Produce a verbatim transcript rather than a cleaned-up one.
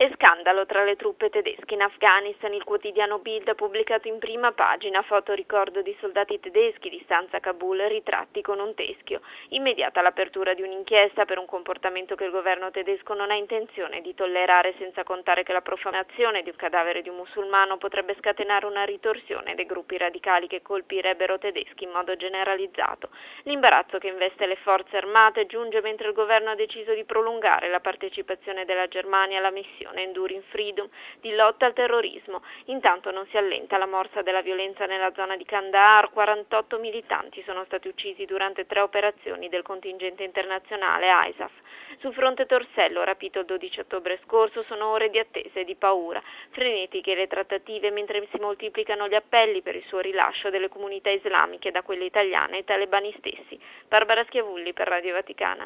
E scandalo tra le truppe tedesche in Afghanistan. Il quotidiano Bild ha pubblicato in prima pagina foto ricordo di soldati tedeschi di stanza a Kabul, ritratti con un teschio. Immediata l'apertura di un'inchiesta per un comportamento che il governo tedesco non ha intenzione di tollerare, senza contare che la profanazione di un cadavere di un musulmano potrebbe scatenare una ritorsione dei gruppi radicali che colpirebbero tedeschi in modo generalizzato. L'imbarazzo che investe le forze armate giunge mentre il governo ha deciso di prolungare la partecipazione della Germania alla missione Enduring Freedom di lotta al terrorismo. Intanto non si allenta la morsa della violenza nella zona di Kandahar. quarantotto militanti sono stati uccisi durante tre operazioni del contingente internazionale I S A F. Sul fronte Torsello, rapito il dodici ottobre scorso, sono ore di attesa e di paura. Frenetiche le trattative mentre si moltiplicano gli appelli per il suo rilascio delle comunità islamiche da quelle italiane e talebani stessi. Barbara Schiavulli per Radio Vaticana.